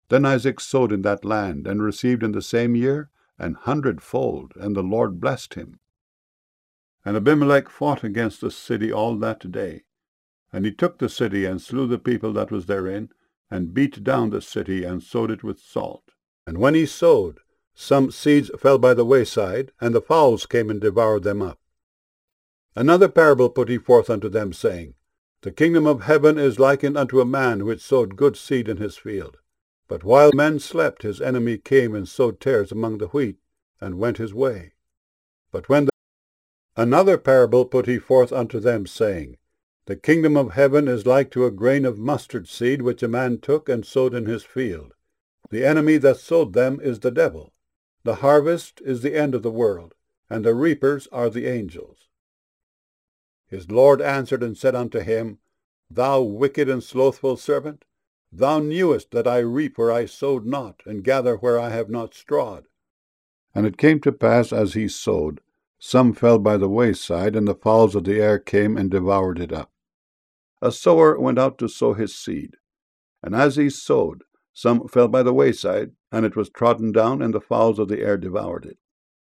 Then Isaac sowed in that land, and received in the same year 100-fold, and the Lord blessed him. And Abimelech fought against the city all that day. And he took the city, and slew the people that was therein, and beat down the city, and sowed it with salt. And when he sowed, some seeds fell by the wayside, and the fowls came and devoured them up. Another parable put he forth unto them, saying, The kingdom of heaven is likened unto a man which sowed good seed in his field. But while men slept, his enemy came and sowed tares among the wheat, and went his way. Another parable put he forth unto them, saying, The kingdom of heaven is like to a grain of mustard seed, which a man took and sowed in his field. The enemy that sowed them is the devil. The harvest is the end of the world, and the reapers are the angels. His Lord answered and said unto him, Thou wicked and slothful servant, thou knewest that I reap where I sowed not, and gather where I have not strawed. And it came to pass, as he sowed, some fell by the wayside, and the fowls of the air came and devoured it up. A sower went out to sow his seed, and as he sowed, some fell by the wayside, and it was trodden down, and the fowls of the air devoured it.